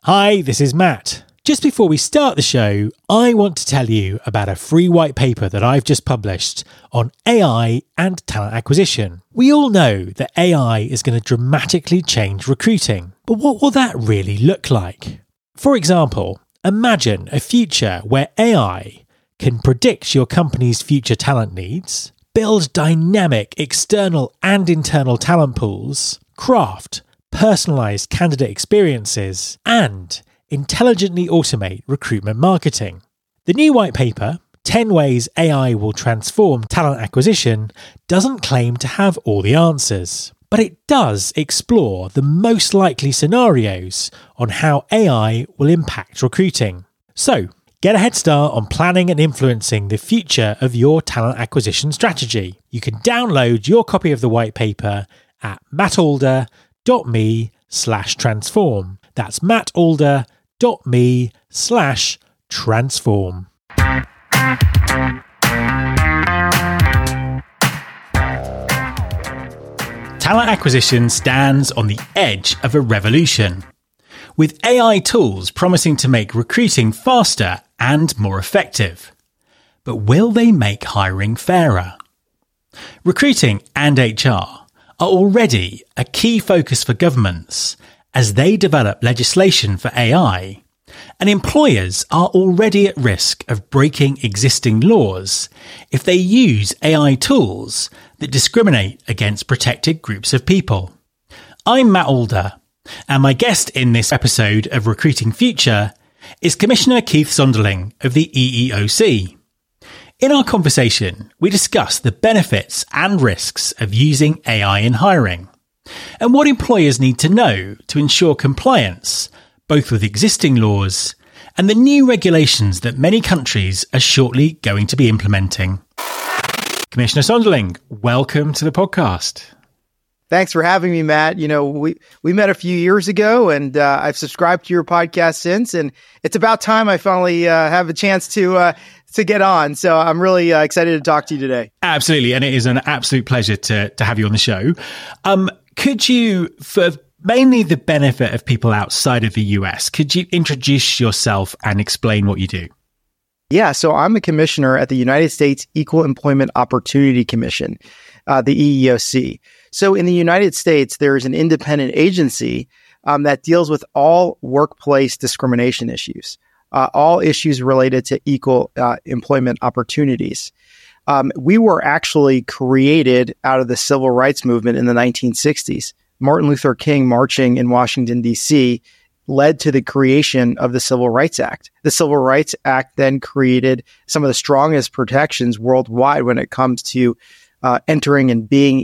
Hi, this is Matt. Just before we start the show, I want to tell you about a free white paper that I've just published on AI and talent acquisition. We all know that AI is going to dramatically change recruiting, but what will that really look like? For example, imagine a future where AI can predict your company's future talent needs, build dynamic external and internal talent pools, craft personalised candidate experiences, and intelligently automate recruitment marketing. The new white paper, 10 Ways AI Will Transform Talent Acquisition, doesn't claim to have all the answers, but it does explore the most likely scenarios on how AI will impact recruiting. So, get a head start on planning and influencing the future of your talent acquisition strategy. You can download your copy of the white paper at mattalder.me/transform. That's mattalder.me/transform. Talent acquisition stands on the edge of a revolution, with AI tools promising to make recruiting faster and more effective. But will they make hiring fairer? Recruiting and HR are already a key focus for governments as they develop legislation for AI, and employers are already at risk of breaking existing laws if they use AI tools that discriminate against protected groups of people. I'm Matt Alder, and my guest in this episode of Recruiting Future is Commissioner Keith Sonderling of the EEOC. In our conversation, we discuss the benefits and risks of using AI in hiring, and what employers need to know to ensure compliance, both with existing laws and the new regulations that many countries are shortly going to be implementing. Commissioner Sonderling, welcome to the podcast. Thanks for having me, Matt. You know, we met a few years ago, and I've subscribed to your podcast since, and it's about time I finally have a chance to get on. So I'm really excited to talk to you today. Absolutely, and it is an absolute pleasure to have you on the show. Could you, for mainly the benefit of people outside of the US, could you introduce yourself and explain what you do? Yeah, so I'm a commissioner at the United States Equal Employment Opportunity Commission, the EEOC. So in the United States, there is an independent agency that deals with all workplace discrimination issues, all issues related to equal employment opportunities. We were actually created out of the civil rights movement in the 1960s. Martin Luther King marching in Washington, D.C. led to the creation of the Civil Rights Act. The Civil Rights Act then created some of the strongest protections worldwide when it comes to entering and being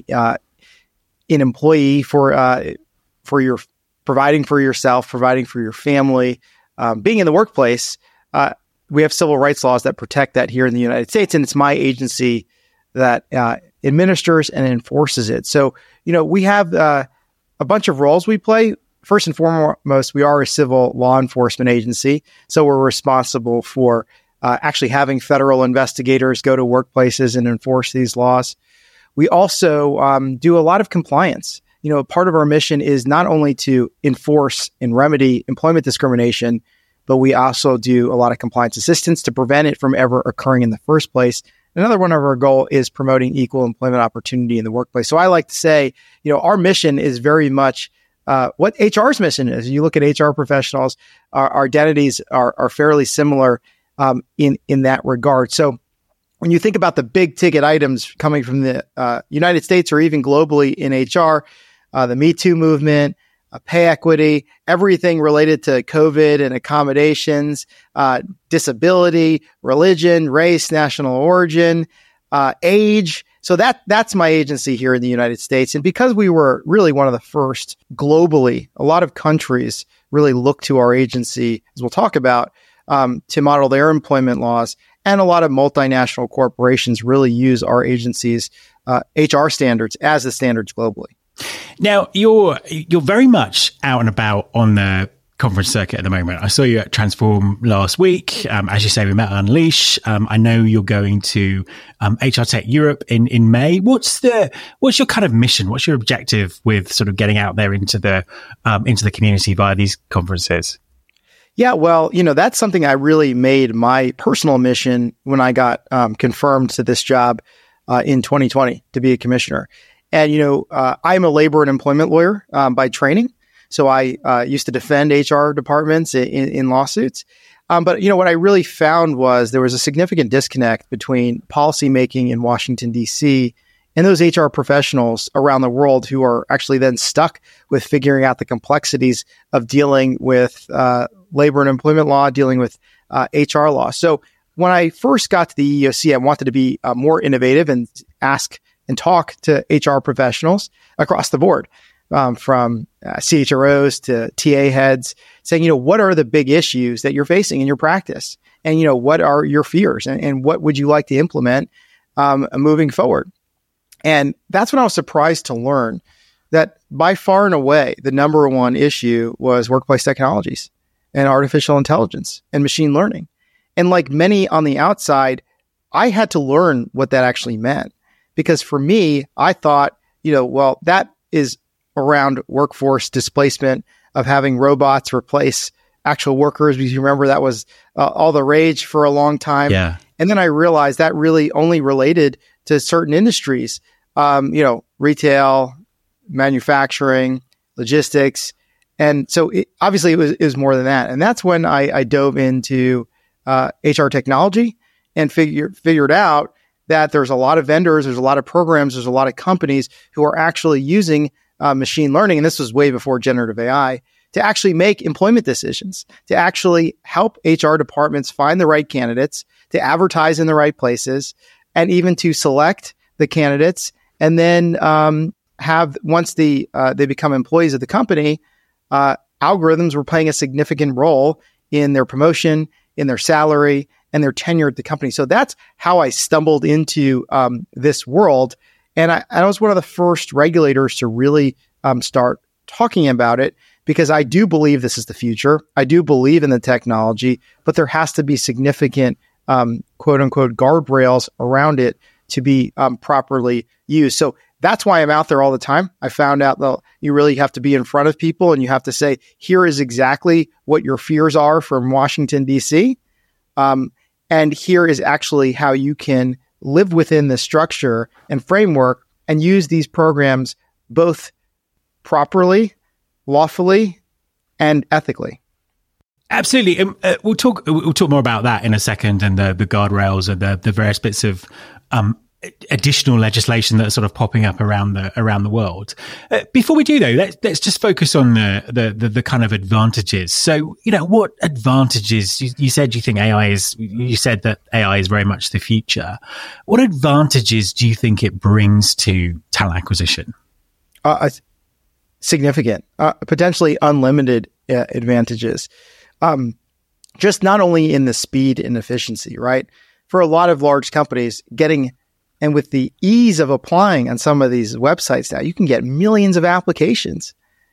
an employee for your providing for yourself, providing for your family, being in the workplace. We have civil rights laws that protect that here in the United States, and it's my agency that administers and enforces it. So, you know, we have a bunch of roles we play. First and foremost, we are a civil law enforcement agency, so we're responsible for actually having federal investigators go to workplaces and enforce these laws. We also do a lot of compliance. You know, part of our mission is not only to enforce and remedy employment discrimination, but we also do a lot of compliance assistance to prevent it from ever occurring in the first place. Another one of our goals is promoting equal employment opportunity in the workplace. So I like to say, you know, our mission is very much what HR's mission is. You look at HR professionals, our identities are fairly similar in that regard. So when you think about the big ticket items coming from the United States or even globally in HR, the Me Too movement, pay equity, everything related to COVID and accommodations, disability, religion, race, national origin, age. So that's my agency here in the United States. And because we were really one of the first globally, a lot of countries really look to our agency, as we'll talk about, to model their employment laws. And a lot of multinational corporations really use our agency's HR standards as the standards globally. Now, you're very much out and about on the conference circuit at the moment. I saw you at Transform last week. As you say, we met at Unleash. I know you're going to HR Tech Europe in May. What's your kind of mission? What's your objective with sort of getting out there into the community via these conferences? Yeah, well, that's something I really made my personal mission when I got confirmed to this job in 2020 to be a commissioner. And, I'm a labor and employment lawyer by training. So I used to defend HR departments in lawsuits. But, what I really found was there was a significant disconnect between policymaking in Washington, D.C. and those HR professionals around the world who are actually then stuck with figuring out the complexities of dealing with labor and employment law, dealing with HR law. So when I first got to the EEOC, I wanted to be more innovative and ask and talk to HR professionals across the board, from CHROs to TA heads, saying, what are the big issues that you're facing in your practice? And, what are your fears and what would you like to implement moving forward? And that's when I was surprised to learn that by far and away, the number one issue was workplace technologies and artificial intelligence and machine learning. And like many on the outside, I had to learn what that actually meant. Because for me, I thought, well, that is around workforce displacement of having robots replace actual workers. Because you remember that was all the rage for a long time. Yeah. And then I realized that really only related to certain industries, retail, manufacturing, logistics. And so obviously it was more than that. And that's when I dove into HR technology and figured out that there's a lot of vendors, there's a lot of programs, there's a lot of companies who are actually using machine learning. And this was way before generative AI, to actually make employment decisions, to actually help HR departments find the right candidates, to advertise in the right places, and even to select the candidates. And then have, once they become employees of the company, algorithms were playing a significant role in their promotion, in their salary, and their tenure at the company. So that's how I stumbled into this world. And I was one of the first regulators to really start talking about it, because I do believe this is the future. I do believe in the technology, but there has to be significant, quote unquote, guardrails around it to be properly used. So that's why I'm out there all the time. I found out that you really have to be in front of people and you have to say, here is exactly what your fears are from Washington, D.C. And here is actually how you can live within the structure and framework and use these programs both properly, lawfully, and ethically. Absolutely. We'll talk more about that in a second, and the guardrails and the various bits of additional legislation that are sort of popping up around the world. Before we do, though, let's just focus on the kind of advantages. So, what advantages you said you think AI is? You said that AI is very much the future. What advantages do you think it brings to talent acquisition? Significant, potentially unlimited advantages. Just not only in the speed and efficiency, right? For a lot of large companies, and with the ease of applying on some of these websites now, you can get millions of applications,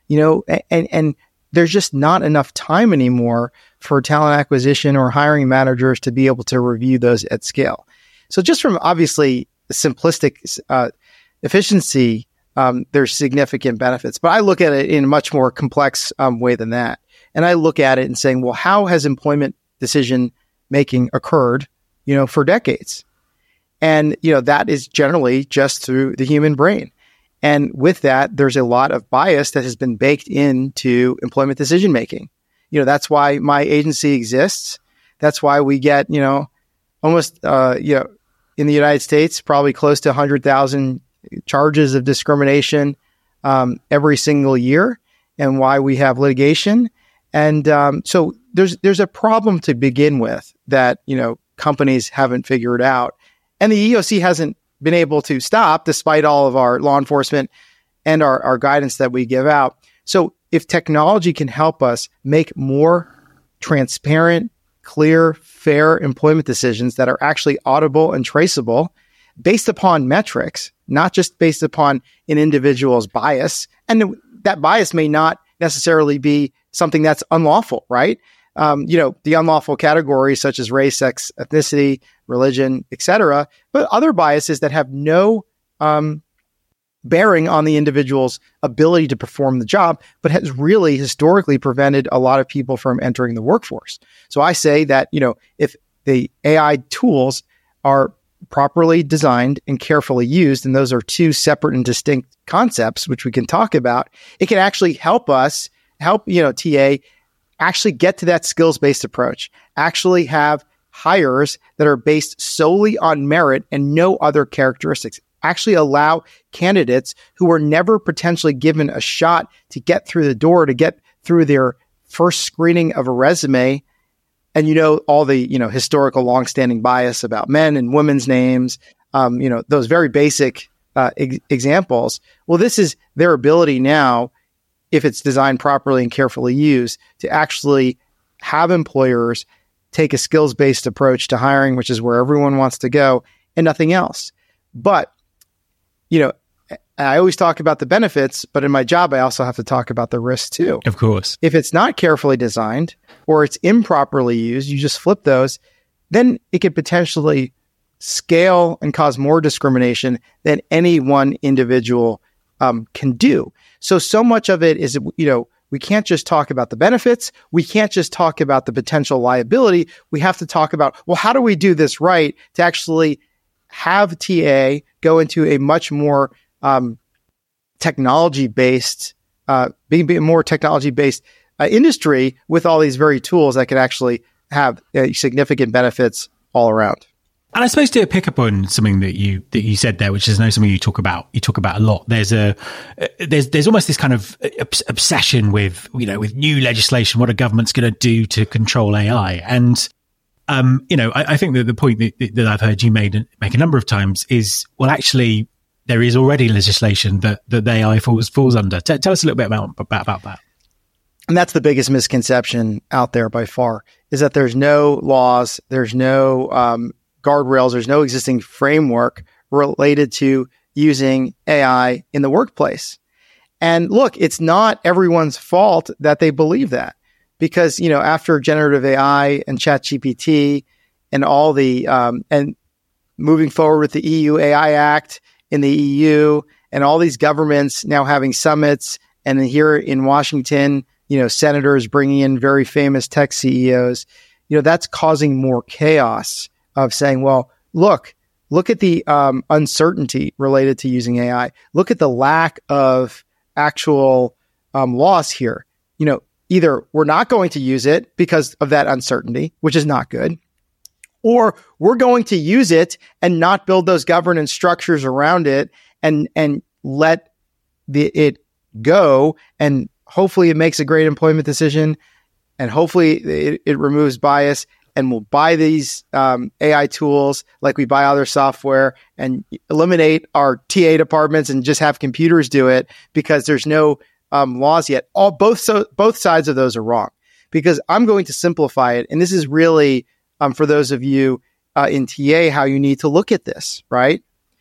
and there's just not enough time anymore for talent acquisition or hiring managers to be able to review those at scale. So just from obviously simplistic efficiency, there's significant benefits, but I look at it in a much more complex way than that. And I look at it and saying, well, how has employment decision making occurred, for decades? And, that is generally just through the human brain. And with that, there's a lot of bias that has been baked into employment decision making. That's why my agency exists. That's why we get, almost, in the United States, probably close to 100,000 charges of discrimination every single year, and why we have litigation. And so there's a problem to begin with that, companies haven't figured out. And the EEOC hasn't been able to stop, despite all of our law enforcement and our guidance that we give out. So if technology can help us make more transparent, clear, fair employment decisions that are actually audible and traceable based upon metrics, not just based upon an individual's bias, and that bias may not necessarily be something that's unlawful, right? The unlawful categories such as race, sex, ethnicity, religion, etc., but other biases that have no bearing on the individual's ability to perform the job, but has really historically prevented a lot of people from entering the workforce. So I say that, if the AI tools are properly designed and carefully used, and those are two separate and distinct concepts, which we can talk about, it can actually help TA actually get to that skills-based approach, actually have hires that are based solely on merit and no other characteristics, actually allow candidates who were never potentially given a shot to get through the door, to get through their first screening of a resume. And all the historical longstanding bias about men and women's names, those very basic examples. Well, this is their ability now, if it's designed properly and carefully used, to actually have employers take a skills-based approach to hiring, which is where everyone wants to go, and nothing else. But I always talk about the benefits, but in my job, I also have to talk about the risks too. Of course. If it's not carefully designed or it's improperly used, you just flip those, then it could potentially scale and cause more discrimination than any one individual can do. So much of it is, we can't just talk about the benefits. We can't just talk about the potential liability. We have to talk about, well, how do we do this right to actually have TA go into a much more technology-based, be more technology-based industry with all these very tools that could actually have significant benefits all around. And I suppose to pick up on something that you said there, which is something you talk about a lot. There's almost this kind of obsession with new legislation, what a government's going to do to control AI. And I think that the point that I've heard you make a number of times is, well, actually, there is already legislation that the AI falls under. Tell us a little bit about that. And that's the biggest misconception out there by far, is that there's no laws, there's no guardrails, there's no existing framework related to using AI in the workplace. And look, it's not everyone's fault that they believe that, because, after generative AI and ChatGPT and all the, and moving forward with the EU AI Act in the EU and all these governments now having summits, and then here in Washington, senators bringing in very famous tech CEOs, that's causing more chaos of saying, well, look at the uncertainty related to using AI. Look at the lack of actual laws here. Either we're not going to use it because of that uncertainty, which is not good, or we're going to use it and not build those governance structures around it and let it go. And hopefully it makes a great employment decision, and hopefully it removes bias, and we'll buy these AI tools like we buy other software and eliminate our TA departments and just have computers do it because there's no laws yet. Both sides of those are wrong, because I'm going to simplify it. And this is really, for those of you in TA, how you need to look at this, right?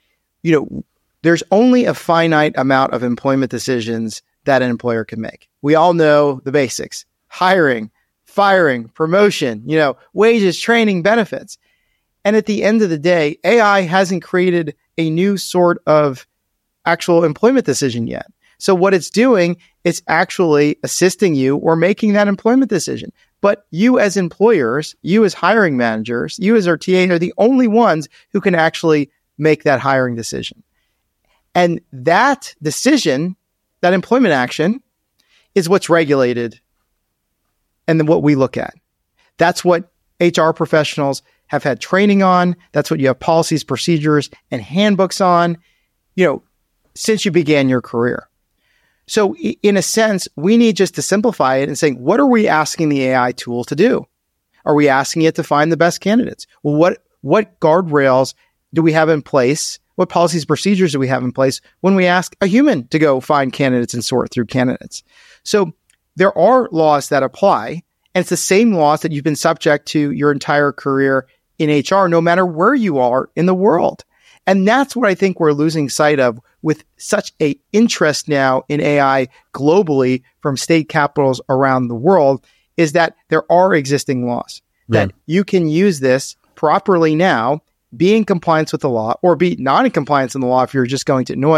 There's only a finite amount of employment decisions that an employer can make. We all know the basics: hiring, firing, promotion, wages, training, benefits. And at the end of the day, AI hasn't created a new sort of actual employment decision yet. So what it's doing, it's actually assisting you or making that employment decision. But you as employers, you as hiring managers, you as our TA are the only ones who can actually make that hiring decision. And that decision, that employment action, is what's regulated and then what we look at. That's what HR professionals have had training on. That's what you have policies, procedures, and handbooks on, since you began your career. So in a sense, we need just to simplify it and saying, what are we asking the AI tool to do? Are we asking it to find the best candidates? Well, what guardrails do we have in place? What policies, procedures do we have in place when we ask a human to go find candidates and sort through candidates? So there are laws that apply, and it's the same laws that you've been subject to your entire career in HR, no matter where you are in the world. And that's what I think we're losing sight of with such a interest now in AI globally from state capitals around the world, is that there are existing laws that you can use this properly now, be in compliance with the law, or be not in compliance in the law if you're just going to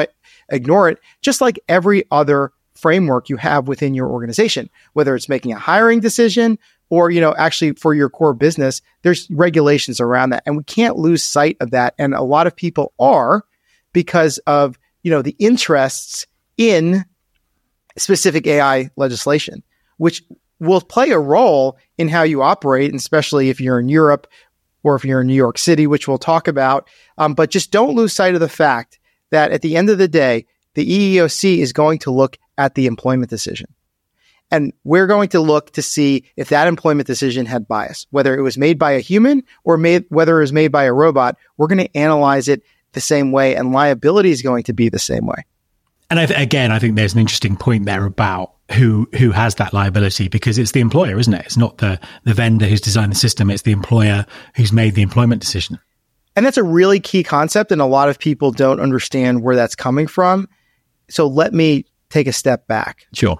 ignore it, just like every other framework you have within your organization, whether it's making a hiring decision or, actually for your core business, there's regulations around that. And we can't lose sight of that. And a lot of people are because of, the interests in specific AI legislation, which will play a role in how you operate, and especially if you're in Europe or if you're in New York City, which we'll talk about. But just don't lose sight of the fact that at the end of the day, the EEOC is going to look at the employment decision. And we're going to look to see if that employment decision had bias, whether it was made by a human or whether it was made by a robot. We're going to analyze it the same way, and liability is going to be the same way. And I think there's an interesting point there about who has that liability, because it's the employer, isn't it? It's not the vendor who's designed the system. It's the employer who's made the employment decision. And that's a really key concept, and a lot of people don't understand where that's coming from. So let me take a step back. Sure.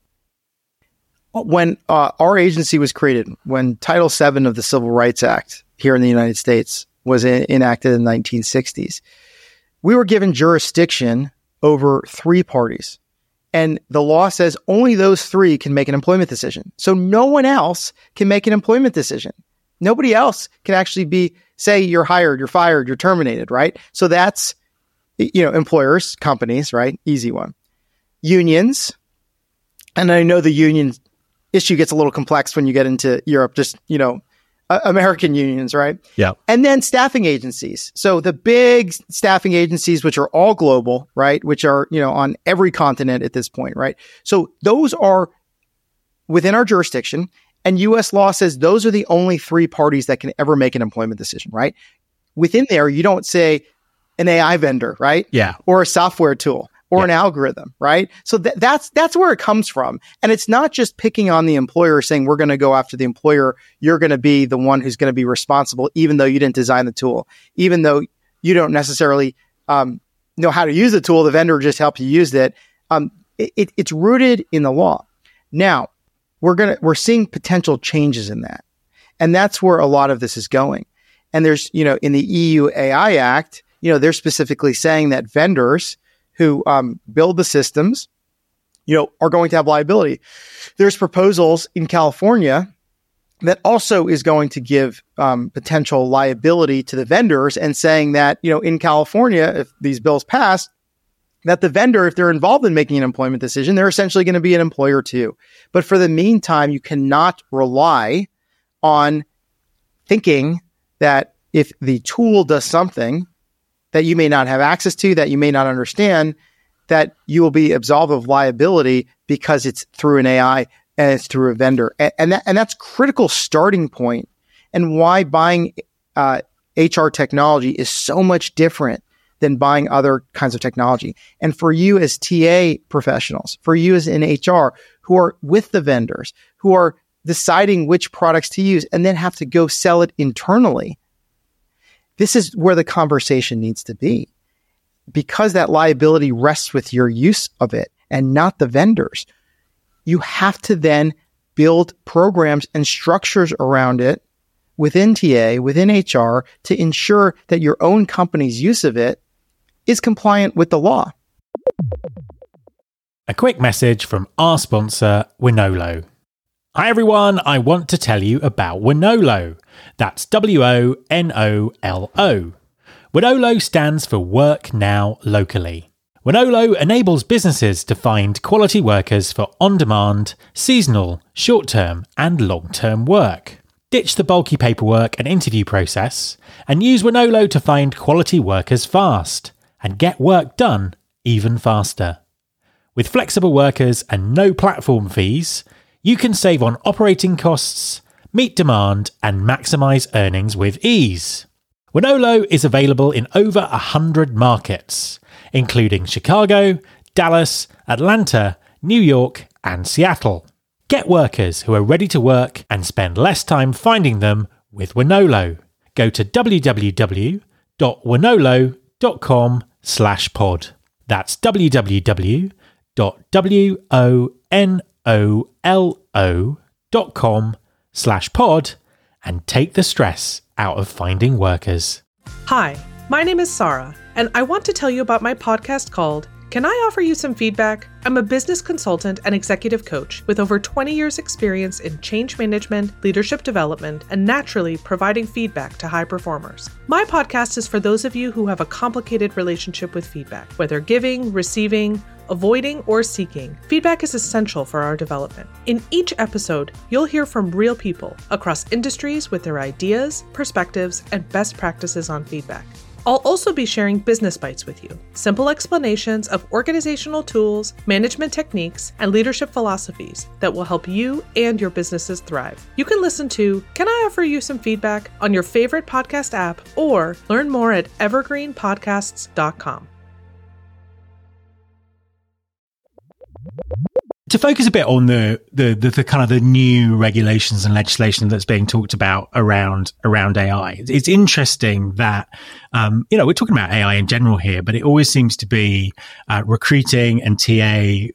When our agency was created, when Title VII of the Civil Rights Act here in the United States was enacted in the 1960s, we were given jurisdiction over 3 parties. And the law says only those 3 can make an employment decision. So no one else can make an employment decision. Nobody else can actually say you're hired, you're fired, you're terminated, right? So that's, employers, companies, right? Easy one. Unions. And I know the union issue gets a little complex when you get into Europe, just, American unions, right? Yeah. And then staffing agencies. So the big staffing agencies, which are all global, right? Which are, on every continent at this point, right? So those are within our jurisdiction, and U.S. law says those are the only 3 parties that can ever make an employment decision, right? Within there, you don't say an AI vendor, right? Yeah. Or a software tool. Or an algorithm, right? So that's where it comes from. And it's not just picking on the employer saying, we're going to go after the employer. You're going to be the one who's going to be responsible, even though you didn't design the tool, even though you don't necessarily know how to use the tool. The vendor just helped you use it. It's rooted in the law. Now, we're seeing potential changes in that. And that's where a lot of this is going. And there's, in the EU AI Act, they're specifically saying that vendors who build the systems, are going to have liability. There's proposals in California that also is going to give potential liability to the vendors, and saying that, in California, if these bills pass, that the vendor, if they're involved in making an employment decision, they're essentially going to be an employer too. But for the meantime, you cannot rely on thinking that if the tool does something that you may not have access to, that you may not understand, that you will be absolved of liability because it's through an AI and it's through a vendor. And that's critical starting point, and why buying HR technology is so much different than buying other kinds of technology. And for you as TA professionals, for you as in HR who are with the vendors, who are deciding which products to use and then have to go sell it internally, this is where the conversation needs to be, because that liability rests with your use of it and not the vendors. You have to then build programs and structures around it within TA, within HR, to ensure that your own company's use of it is compliant with the law. A quick message from our sponsor, Wonolo. Hi everyone, I want to tell you about Wonolo. That's Wonolo. Wonolo stands for Work Now Locally. Wonolo enables businesses to find quality workers for on-demand, seasonal, short-term and long-term work. Ditch the bulky paperwork and interview process, and use Wonolo to find quality workers fast and get work done even faster. With flexible workers and no platform fees, you can save on operating costs, meet demand, and maximise earnings with ease. Wonolo is available in over 100 markets, including Chicago, Dallas, Atlanta, New York, and Seattle. Get workers who are ready to work and spend less time finding them with Wonolo. Go to www.wonolo.com/pod. That's www.wonolo.com/pod and take the stress out of finding workers. Hi, my name is Sarah, and I want to tell you about my podcast called Can I offer you some feedback? I'm a business consultant and executive coach with over 20 years' experience in change management, leadership development, and naturally providing feedback to high performers. My podcast is for those of you who have a complicated relationship with feedback, whether giving, receiving, avoiding, or seeking. Feedback is essential for our development. In each episode, you'll hear from real people across industries with their ideas, perspectives, and best practices on feedback. I'll also be sharing business bites with you, simple explanations of organizational tools, management techniques, and leadership philosophies that will help you and your businesses thrive. You can listen to Can I Offer You Some Feedback on your favorite podcast app or learn more at evergreenpodcasts.com. To focus a bit on the kind of the new regulations and legislation that's being talked about around AI, it's interesting that we're talking about AI in general here, but it always seems to be recruiting and TA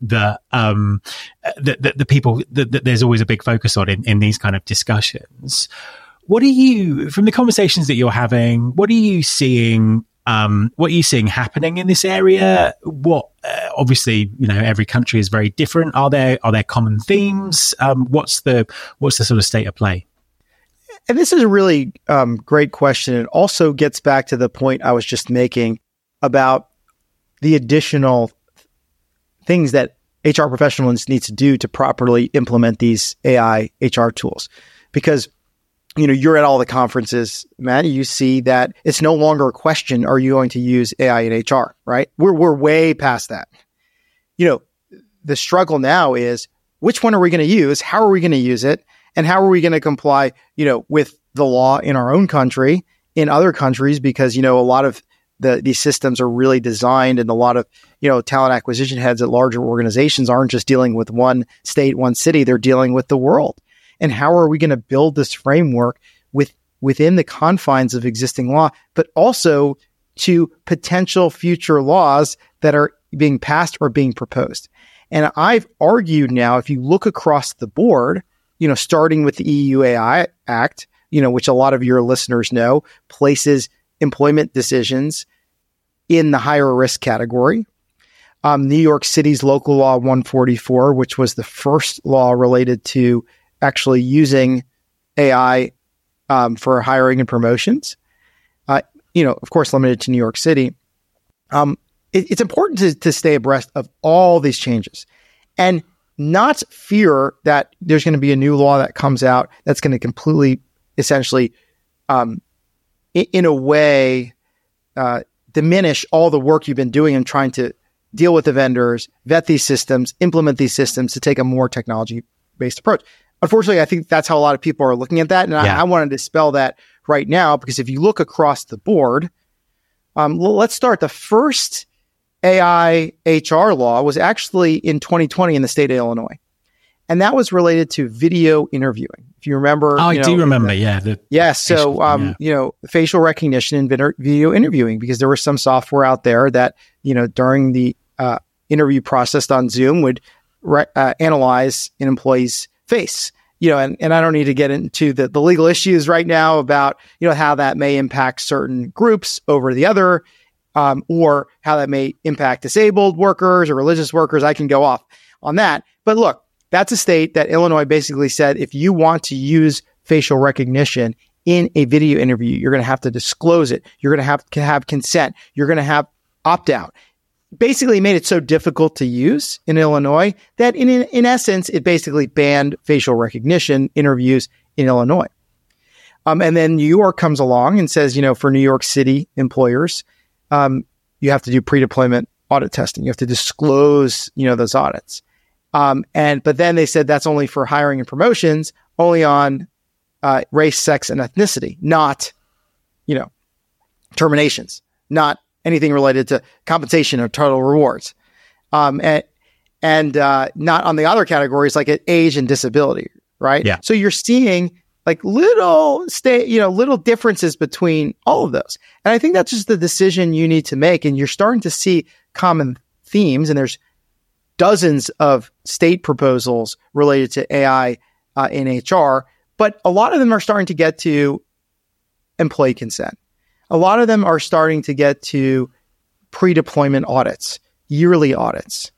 the people that there's always a big focus on in these kind of discussions. What are you, from the conversations that you're having, what are you seeing? What are you seeing happening in this area? What obviously, every country is very different. Are there common themes? What's the sort of state of play? And this is a really great question. It also gets back to the point I was just making about the additional things that HR professionals need to do to properly implement these AI HR tools. Because you're at all the conferences, Matt, you see that it's no longer a question, are you going to use AI in HR, right? We're way past that. The struggle now is, which one are we going to use? How are we going to use it? And how are we going to comply, with the law in our own country, in other countries? Because, a lot of these systems are really designed, and a lot of, talent acquisition heads at larger organizations aren't just dealing with one state, one city, they're dealing with the world. And how are we going to build this framework within the confines of existing law, but also to potential future laws that are being passed or being proposed? And I've argued now, if you look across the board, starting with the EU AI Act, which a lot of your listeners know, places employment decisions in the higher risk category. New York City's Local Law 144, which was the first law related to actually using AI for hiring and promotions, of course, limited to New York City. It's important to stay abreast of all these changes and not fear that there's going to be a new law that comes out that's going to completely, essentially, in a way, diminish all the work you've been doing in trying to deal with the vendors, vet these systems, implement these systems to take a more technology-based approach. Unfortunately, I think that's how a lot of people are looking at that. And I want to dispel that right now, because if you look across the board, let's start. The first AI HR law was actually in 2020 in the state of Illinois. And that was related to video interviewing. If you remember. Oh, I do remember. Facial recognition and video interviewing, because there was some software out there that, during the interview process on Zoom would analyze an employee's face, and I don't need to get into the legal issues right now about, how that may impact certain groups over the other, or how that may impact disabled workers or religious workers. I can go off on that. But look, that's a state that Illinois basically said, if you want to use facial recognition in a video interview, you're going to have to disclose it. You're going to have consent. You're going to have opt-out. Basically made it so difficult to use in Illinois that in essence, it basically banned facial recognition interviews in Illinois. And then New York comes along and says, for New York City employers, you have to do pre-deployment audit testing. You have to disclose, those audits. But then they said that's only for hiring and promotions, only on race, sex, and ethnicity, not, terminations, not anything related to compensation or total rewards, and not on the other categories like age and disability, right? Yeah. So you're seeing like little differences between all of those, and I think that's just the decision you need to make. And you're starting to see common themes, and there's dozens of state proposals related to AI in HR, but a lot of them are starting to get to employee consent. A lot of them are starting to get to pre-deployment audits. yearly audits.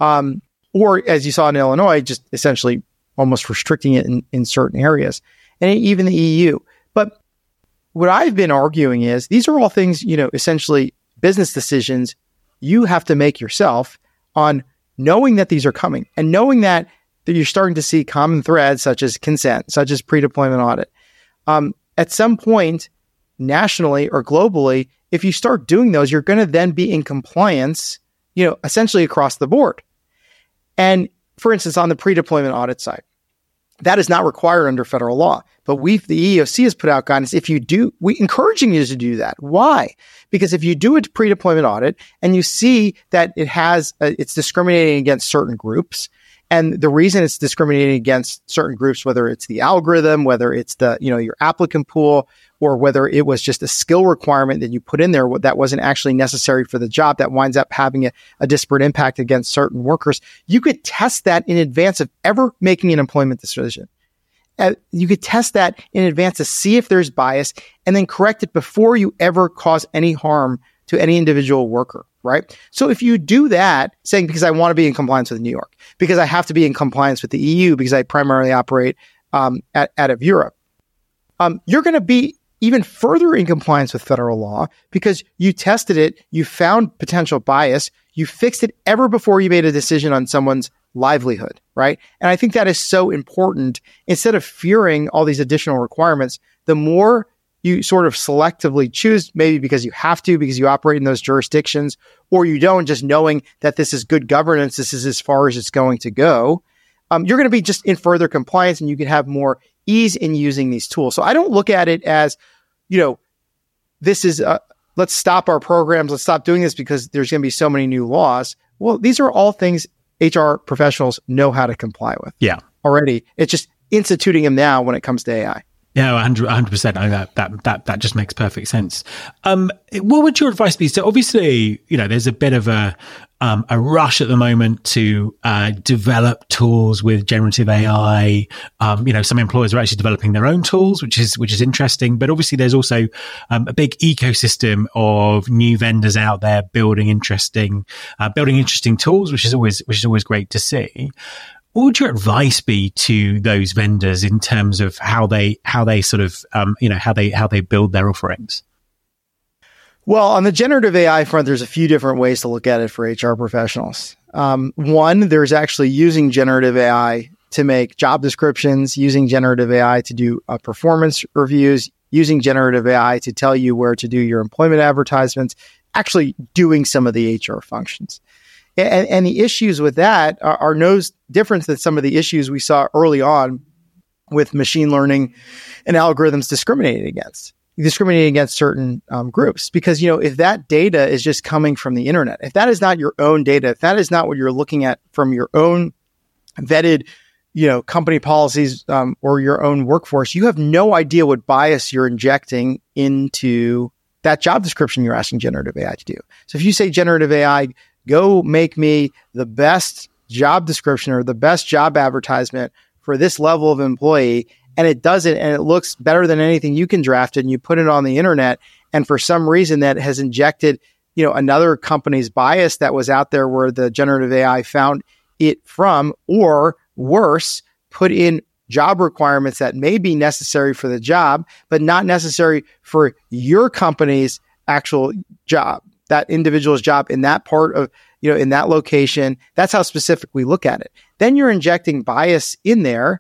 Or as you saw in Illinois, just essentially almost restricting it in certain areas, and even the EU. But what I've been arguing is these are all things, essentially business decisions you have to make yourself on knowing that these are coming and knowing that you're starting to see common threads such as consent, such as pre-deployment audit. At some point, nationally or globally, if you start doing those, you're going to then be in compliance, essentially across the board. And for instance, on the pre-deployment audit side, that is not required under federal law. But the EEOC has put out guidance. If you do, we're encouraging you to do that. Why? Because if you do a pre-deployment audit and you see that it's discriminating against certain groups, and the reason it's discriminating against certain groups, whether it's the algorithm, whether it's the, your applicant pool, or whether it was just a skill requirement that you put in there that wasn't actually necessary for the job that winds up having a disparate impact against certain workers, you could test that in advance of ever making an employment decision. You could test that in advance to see if there's bias and then correct it before you ever cause any harm to any individual worker, right? So if you do that, saying because I want to be in compliance with New York, because I have to be in compliance with the EU because I primarily operate out of Europe, you're going to be even further in compliance with federal law because you tested it, you found potential bias, you fixed it ever before you made a decision on someone's livelihood, right? And I think that is so important. Instead of fearing all these additional requirements, the more you sort of selectively choose, maybe because you have to, because you operate in those jurisdictions, or you don't, just knowing that this is good governance, this is as far as it's going to go, you're going to be just in further compliance and you can have more ease in using these tools. So I don't look at it as, this is, let's stop our programs, let's stop doing this because there's going to be so many new laws. Well, these are all things HR professionals know how to comply with. Yeah. Already. It's just instituting them now when it comes to AI. Yeah, 100%. That just makes perfect sense. What would your advice be? So obviously, there's a bit of a rush at the moment to develop tools with generative AI. Some employers are actually developing their own tools, which is interesting. But obviously, there's also a big ecosystem of new vendors out there building interesting tools, which is always great to see. What would your advice be to those vendors in terms of how they sort of how they build their offerings? Well, on the generative AI front, there's a few different ways to look at it for HR professionals. One, there's actually using generative AI to make job descriptions, using generative AI to do performance reviews, using generative AI to tell you where to do your employment advertisements, actually doing some of the HR functions. And the issues with that are no different than some of the issues we saw early on with machine learning and algorithms discriminating against certain groups. Because, if that data is just coming from the internet, if that is not your own data, if that is not what you're looking at from your own vetted, company policies or your own workforce, you have no idea what bias you're injecting into that job description you're asking generative AI to do. So if you say generative AI, go make me the best job description or the best job advertisement for this level of employee, and it does it and it looks better than anything you can draft it, and you put it on the internet, and for some reason that has injected, another company's bias that was out there where the generative AI found it from, or worse, put in job requirements that may be necessary for the job, but not necessary for your company's actual job, that individual's job in that part of, in that location. That's how specific we look at it. Then you're injecting bias in there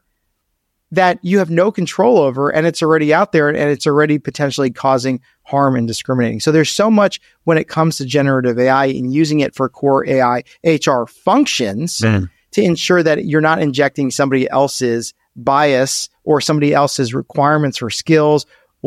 that you have no control over, and it's already out there, and it's already potentially causing harm and discriminating. So there's so much when it comes to generative AI and using it for core AI HR functions to ensure that you're not injecting somebody else's bias or somebody else's requirements or skills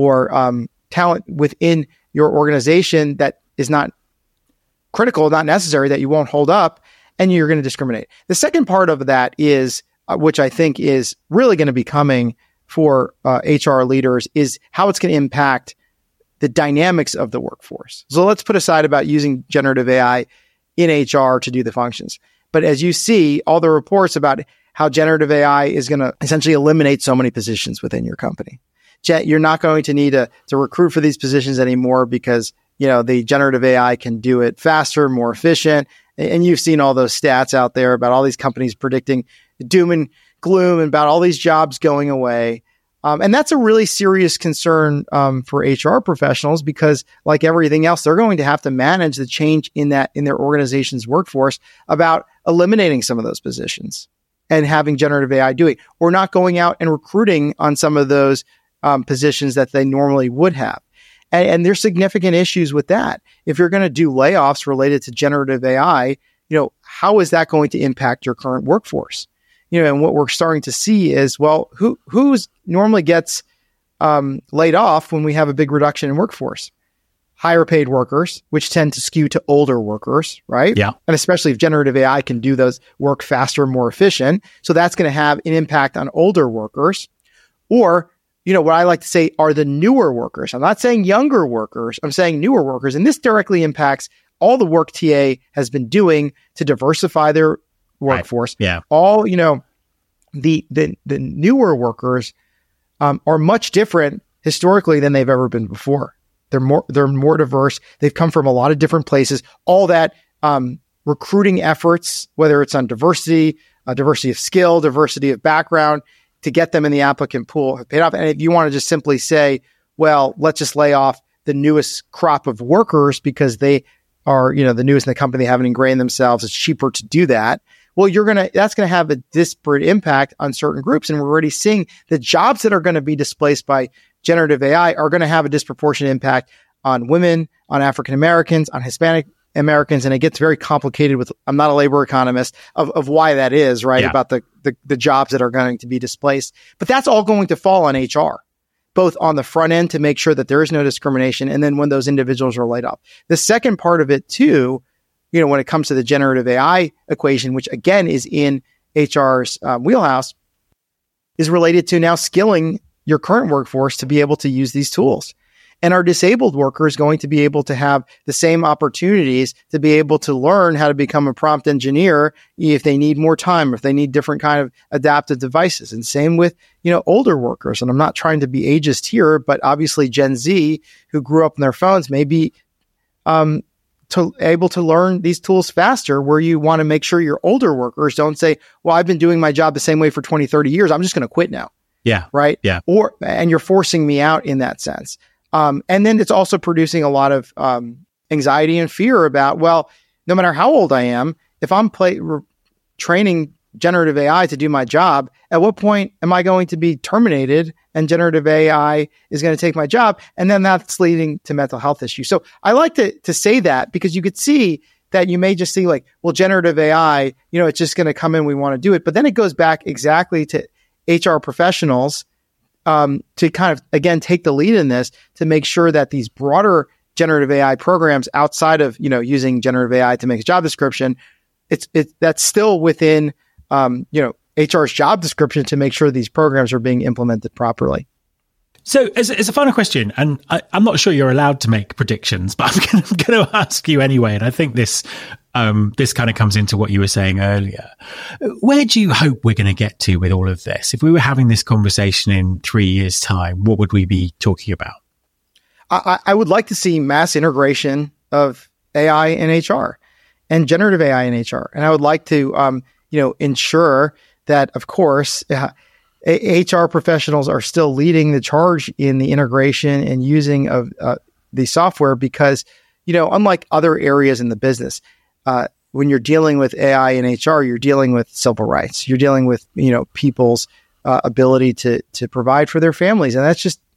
or talent within your organization that is not critical, not necessary, that you won't hold up, and you're going to discriminate. The second part of that is, which I think is really going to be coming for HR leaders, is how it's going to impact the dynamics of the workforce. So let's put aside about using generative AI in HR to do the functions. But as you see, all the reports about how generative AI is going to essentially eliminate so many positions within your company. You're not going to need to recruit for these positions anymore because the generative AI can do it faster, more efficient. And you've seen all those stats out there about all these companies predicting doom and gloom and about all these jobs going away. And that's a really serious concern for HR professionals because, like everything else, they're going to have to manage the change in their organization's workforce about eliminating some of those positions and having generative AI do it, or not going out and recruiting on some of those positions that they normally would have. And there's significant issues with that. If you're going to do layoffs related to generative AI, how is that going to impact your current workforce? And what we're starting to see is, well, who's normally gets laid off when we have a big reduction in workforce? Higher paid workers, which tend to skew to older workers, right? Yeah. And especially if generative AI can do those work faster, more efficient. So that's going to have an impact on older workers. Or, what I like to say are the newer workers. I'm not saying younger workers. I'm saying newer workers. And this directly impacts all the work TA has been doing to diversify their workforce. Right. Yeah. All, the newer workers are much different historically than they've ever been before. They're more diverse. They've come from a lot of different places. All that recruiting efforts, whether it's on diversity of skill, diversity of background, to get them in the applicant pool have paid off. And if you want to just simply say, well, let's just lay off the newest crop of workers because they are, the newest in the company, they haven't ingrained themselves, it's cheaper to do that. Well, that's going to have a disparate impact on certain groups. And we're already seeing the jobs that are going to be displaced by generative AI are going to have a disproportionate impact on women, on African Americans, on Hispanic Americans. And it gets very complicated with, I'm not a labor economist, of why that is, right? Yeah. About the jobs that are going to be displaced. But that's all going to fall on HR, both on the front end to make sure that there is no discrimination. And then when those individuals are laid off. The second part of it too, when it comes to the generative AI equation, which again is in HR's wheelhouse, is related to now skilling your current workforce to be able to use these tools. And are disabled workers going to be able to have the same opportunities to be able to learn how to become a prompt engineer if they need more time, if they need different kind of adaptive devices? And same with, older workers. And I'm not trying to be ageist here, but obviously Gen Z who grew up on their phones may be able to learn these tools faster, where you want to make sure your older workers don't say, well, I've been doing my job the same way for 20, 30 years. I'm just going to quit now. Yeah. Right. Yeah. And you're forcing me out in that sense. And then it's also producing a lot of anxiety and fear about, well, no matter how old I am, if I'm training generative AI to do my job, at what point am I going to be terminated and generative AI is going to take my job? And then that's leading to mental health issues. So I like to say that because you could see that you may just see like, well, generative AI, it's just going to come in, we want to do it. But then it goes back exactly to HR professionals to kind of, again, take the lead in this to make sure that these broader generative AI programs outside of, using generative AI to make a job description, that's still within, HR's job description to make sure these programs are being implemented properly. So as a final question, and I'm not sure you're allowed to make predictions, but I'm going to ask you anyway. And I think this kind of comes into what you were saying earlier. Where do you hope we're going to get to with all of this? If we were having this conversation in 3 years' time, what would we be talking about? I would like to see mass integration of AI in HR and generative AI in HR. And I would like to, ensure that, of course, HR professionals are still leading the charge in the integration and using of the software because, unlike other areas in the business, when you're dealing with AI and HR, you're dealing with civil rights. You're dealing with, people's ability to provide for their families. And that's just,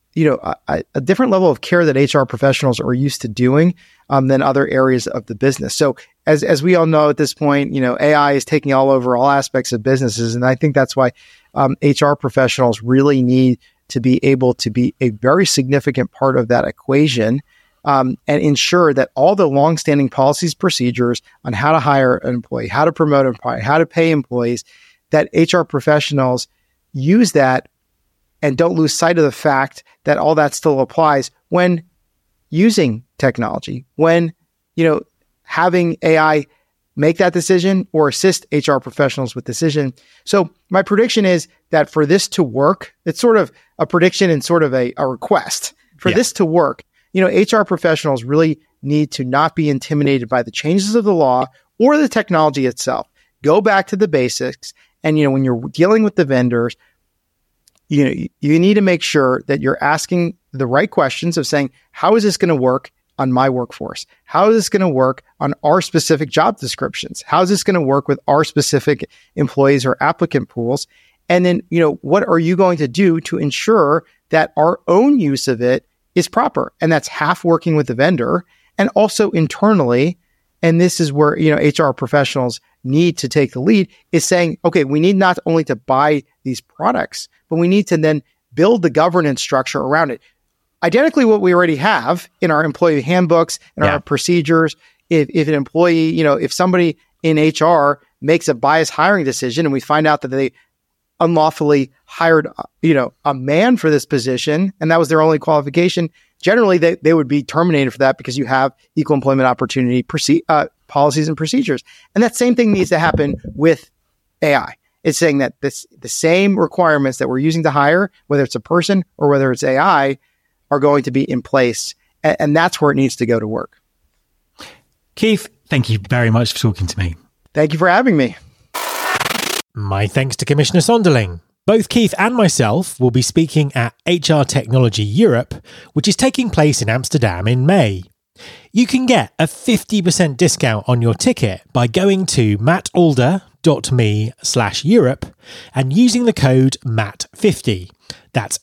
a different level of care that HR professionals are used to doing than other areas of the business. So as we all know at this point, AI is taking all over all aspects of businesses. And I think that's why HR professionals really need to be able to be a very significant part of that equation and ensure that all the longstanding policies, procedures on how to hire an employee, how to promote an employee, how to pay employees, that HR professionals use that and don't lose sight of the fact that all that still applies when using technology, when, having AI make that decision or assist HR professionals with decision. So my prediction is that for this to work, it's sort of a prediction and sort of a request. For this to work, HR professionals really need to not be intimidated by the changes of the law or the technology itself. Go back to the basics. And, when you're dealing with the vendors, you need to make sure that you're asking the right questions of saying, how is this going to work on my workforce? How is this going to work on our specific job descriptions? How is this going to work with our specific employees or applicant pools? And then, what are you going to do to ensure that our own use of it is proper? And that's half working with the vendor and also internally. And this is where, HR professionals need to take the lead, is saying, okay, we need not only to buy these products, but we need to then build the governance structure around it. Identically what we already have in our employee handbooks and our procedures. If an employee, if somebody in HR makes a biased hiring decision and we find out that they unlawfully hired, a man for this position, and that was their only qualification, generally they would be terminated for that because you have equal employment opportunity policies and procedures. And that same thing needs to happen with AI. It's saying that the same requirements that we're using to hire, whether it's a person or whether it's AI, are going to be in place. And that's where it needs to go to work. Keith, thank you very much for talking to me. Thank you for having me. My thanks to Commissioner Sonderling. Both Keith and myself will be speaking at HR Technology Europe, which is taking place in Amsterdam in May. You can get a 50% discount on your ticket by going to mattalder.me/Europe and using the code MAT50. That's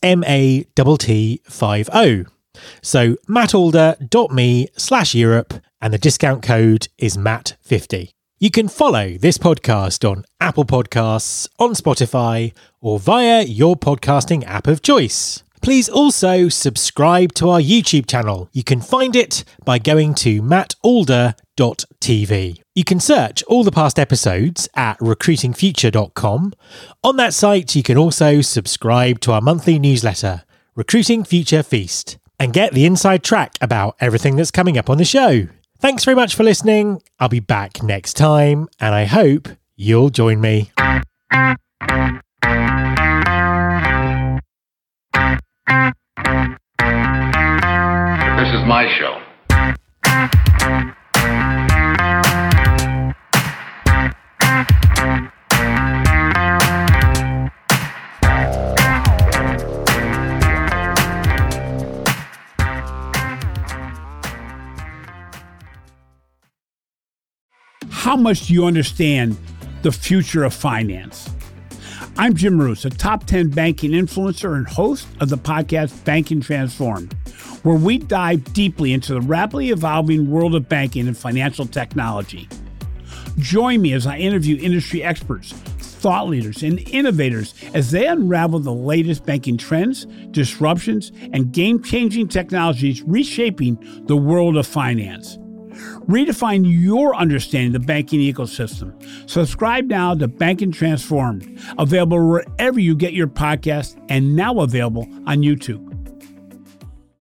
MATT50. So mattalder.me/Europe and the discount code is MAT50. You can follow this podcast on Apple Podcasts, on Spotify, or via your podcasting app of choice. Please also subscribe to our YouTube channel. You can find it by going to mattalder.tv. You can search all the past episodes at recruitingfuture.com. On that site, you can also subscribe to our monthly newsletter, Recruiting Future Feast, and get the inside track about everything that's coming up on the show. Thanks very much for listening. I'll be back next time, and I hope you'll join me. This is my show. How much do you understand the future of finance? I'm Jim Marous, a top 10 banking influencer and host of the podcast Banking Transformed, where we dive deeply into the rapidly evolving world of banking and financial technology. Join me as I interview industry experts, thought leaders, and innovators as they unravel the latest banking trends, disruptions, and game-changing technologies reshaping the world of finance. Redefine your understanding of the banking ecosystem. Subscribe now to Banking Transformed, available wherever you get your podcast and now available on YouTube.